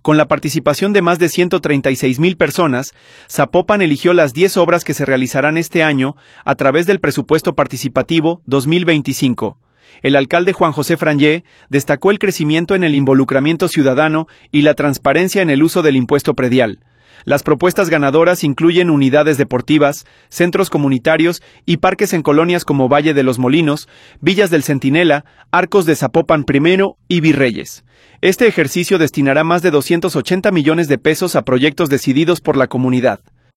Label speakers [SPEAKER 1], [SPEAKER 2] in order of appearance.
[SPEAKER 1] Con la participación de más de 136,000 personas, Zapopan eligió las 10 obras que se realizarán este año a través del Presupuesto Participativo 2025. El alcalde Juan José Frangé destacó el crecimiento en el involucramiento ciudadano y la transparencia en el uso del impuesto predial. Las propuestas ganadoras incluyen unidades deportivas, centros comunitarios y parques en colonias como Valle de los Molinos, Villas del Centinela, Arcos de Zapopan I y Virreyes. Este ejercicio destinará más de 280 millones de pesos a proyectos decididos por la comunidad.